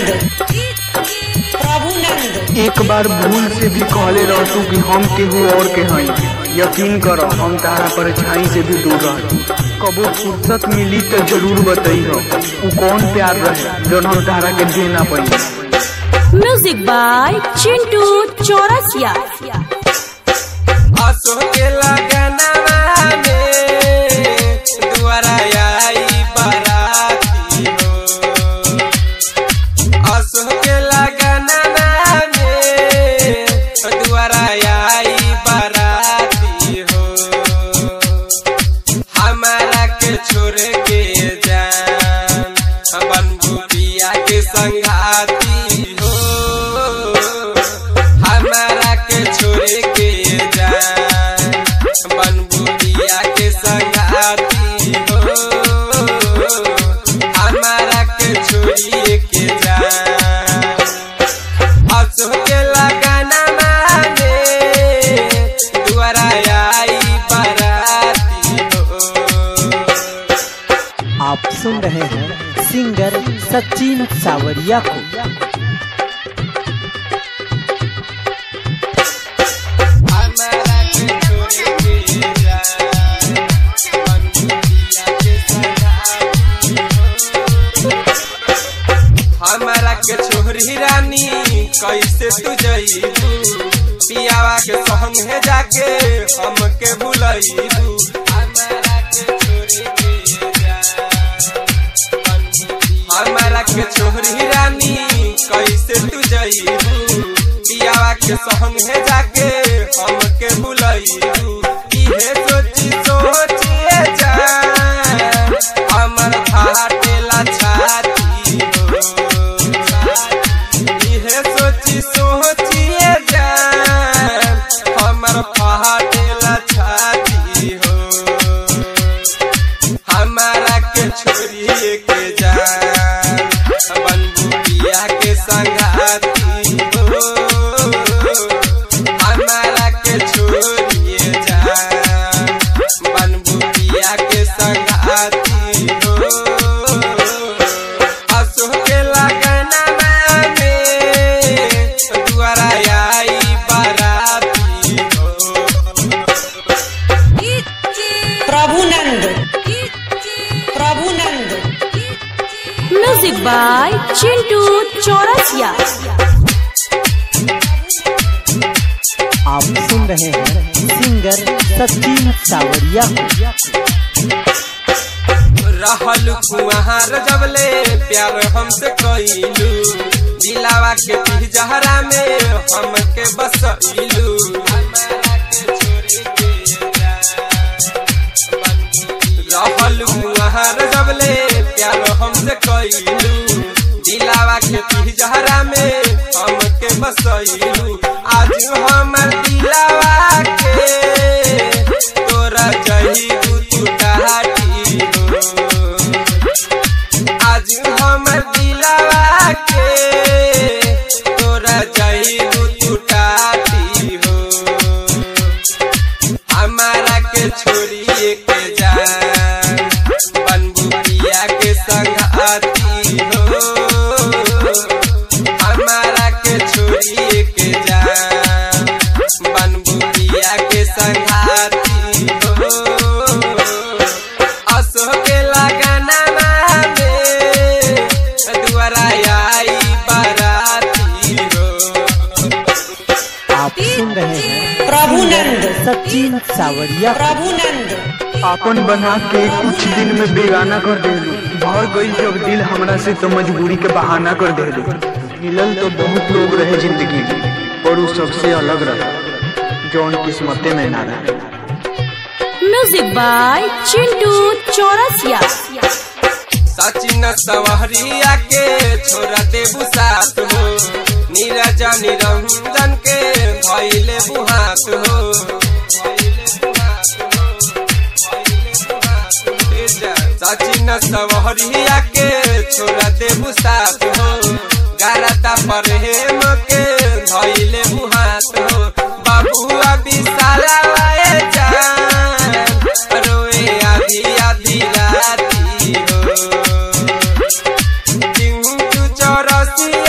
प्रभुनंद एक बार भूल से भी कहले रहतू कि हम केहू और के हई। यकीन करो हम तारा परछाई से भी दूर रह। कबो फुर्सत मिली तो जरूर बताई हो वो कौन प्यार रहे जो हम तारा के दे ना पाई। Music by Chintu Chaurasia. आसो के लगनवा में दुआरा आई बाराती हो। आसो के लगनवा में दुआरा आई बाराती हो। हमारा के छोड़ के जान बनबू पिया के संगाती हो। हमारा के छोड़ के बनबू पिया के संगाती हो। हमारा के छोड़िए के जा आसो के लगनवा में दुआरा आई बाराती हो। आप सुन रहे हैं सिंगर सचिन सावरिया को। हमारा के छोरी रानी कैसे तू जईबू पियावा के संग है जाके हमके भूलईबू। हमारा के छोरी हमारा के छोरी रानी कैसे तू जईबू पियावा के संग है जाके हमके भूलईबू। इहे सोची सोचिए जा हमर फाटेला छाती हो। इहे सोची सोचिए जान हमर फाटेला छाती हो। हमारा के छोड़िए के जान बनबू पिया के संगाती हो। हमारा के छोड़िए जान बनबू पिया के संगाती हो। आसो के लगनवा में दुआरा आई बाराती हो। Prabhunand music by Chintu Chaurasia. आप सुन रहे हैं सिंगर सचिन सावरिया को। रहल कुआर जबले प्यार हमसे कइलू दिलावा के पिजहरा में हमके बसइलू। रहल कुआर जबले प्यार हमसे कइलू दिलावा के पिजहरा में हमके बसइलू। आज हमर दिलावा के तोरा जहीबू तू डाटी हो। आज हमर दिलावा के तोरा जहीबू तू डाटी हो। हमारा के छोड़िए के जान बनबू पिया के संगाती हो। हमारा के छोड़िए के जान बनबू पिया के संगाती हो। आसो के लगनवा में दुआरा आई बाराती हो। आप सुन रहे हैं प्रभुनंद सचिन सावरिया को। आपन बना के कुछ दिन में बेगाना कर देलू। भर गई जब दिल हमरा से तो मजबूरी के बहाना कर देलू। मिलल तो बहुत लोग रहे जिंदगी में पर वो सबसे अलग रहे जौन किस्मते में ना रहे। Music by Chintu Chaurasia. सचिन सवरिया के छोरा देबू साथ हो। नीरज निरंजन के भइले बुहात हो। सचिन सवरिया के छोरा देबू साथ हो। गारता प्रेम के भइले बुहात हो। बाबुआ विशाला वाए जान रोए आधी आधी राती हो। Chintu Chaurasia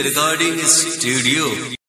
Recording Studio.